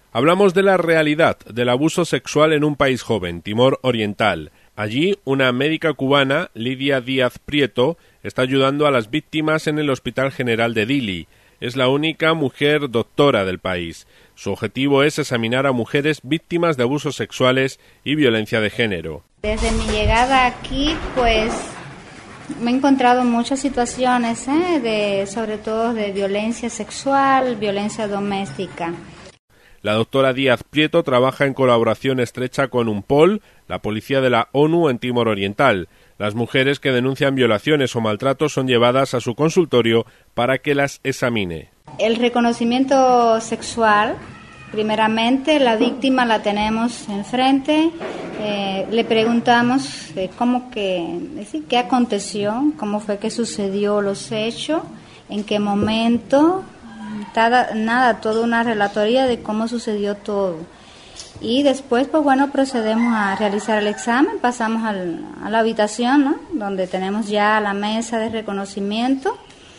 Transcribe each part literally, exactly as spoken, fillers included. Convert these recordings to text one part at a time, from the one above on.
Hablamos de la realidad del abuso sexual en un país joven, Timor Oriental. Allí, una médica cubana, Lidia Díaz Prieto, está ayudando a las víctimas en el Hospital General de Dili. Es la única mujer doctora del país. Su objetivo es examinar a mujeres víctimas de abusos sexuales y violencia de género. Desde mi llegada aquí, pues, me he encontrado muchas situaciones, ¿eh? de, sobre todo de violencia sexual, violencia doméstica. La doctora Díaz Prieto trabaja en colaboración estrecha con UNPOL, la policía de la ONU en Timor Oriental. Las mujeres que denuncian violaciones o maltratos son llevadas a su consultorio para que las examine. El reconocimiento sexual, primeramente la víctima la tenemos enfrente, eh, le preguntamos eh, cómo que, decir, qué aconteció, cómo fue que sucedió los hechos, en qué momento, nada, nada, toda una relatoría de cómo sucedió todo. Y después, pues bueno, procedemos a realizar el examen, pasamos al, a la habitación, ¿no? Donde tenemos ya la mesa de reconocimiento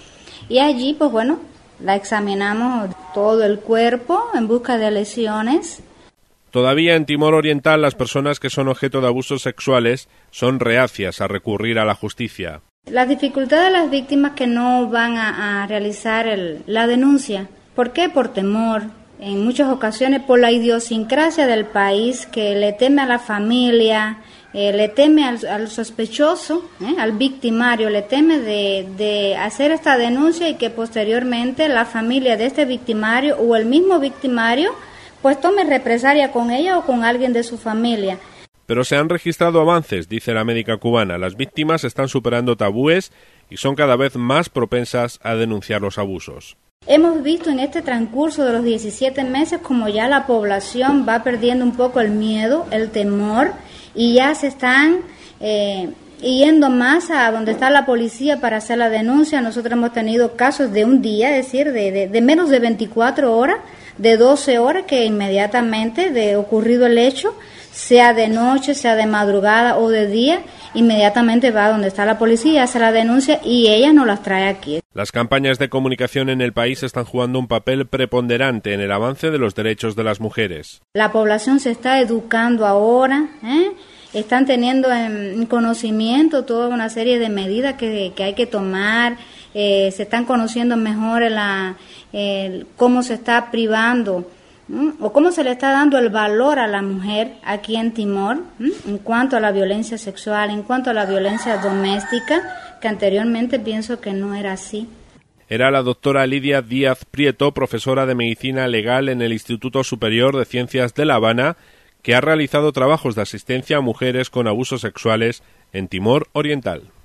y allí, pues bueno, la examinamos todo el cuerpo en busca de lesiones. Todavía en Timor Oriental las personas que son objeto de abusos sexuales son reacias a recurrir a la justicia. La dificultad de las víctimas que no van a, a realizar el, la denuncia. ¿Por qué? Por temor. En muchas ocasiones por la idiosincrasia del país, que le teme a la familia, eh, le teme al, al sospechoso, eh, al victimario, le teme de, de hacer esta denuncia y que posteriormente la familia de este victimario o el mismo victimario pues tome represalia con ella o con alguien de su familia. Pero se han registrado avances, dice la médica cubana. Las víctimas están superando tabúes y son cada vez más propensas a denunciar los abusos. Hemos visto en este transcurso de los diecisiete meses como ya la población va perdiendo un poco el miedo, el temor, y ya se están eh, yendo más a donde está la policía para hacer la denuncia. Nosotros hemos tenido casos de un día, es decir, de, de, de menos de veinticuatro horas, de doce horas, que inmediatamente de ocurrido el hecho, sea de noche, sea de madrugada o de día, inmediatamente va donde está la policía, hace la denuncia y ella nos las trae aquí. Las campañas de comunicación en el país están jugando un papel preponderante en el avance de los derechos de las mujeres. La población se está educando ahora, ¿eh? Están teniendo en conocimiento toda una serie de medidas que, que hay que tomar, eh, se están conociendo mejor la, eh, cómo se está privando ¿Mm? o cómo se le está dando el valor a la mujer aquí en Timor, ¿Mm? en cuanto a la violencia sexual, en cuanto a la violencia doméstica, que anteriormente pienso que no era así. Era la doctora Lidia Díaz Prieto, profesora de Medicina Legal en el Instituto Superior de Ciencias de La Habana, que ha realizado trabajos de asistencia a mujeres con abusos sexuales en Timor Oriental.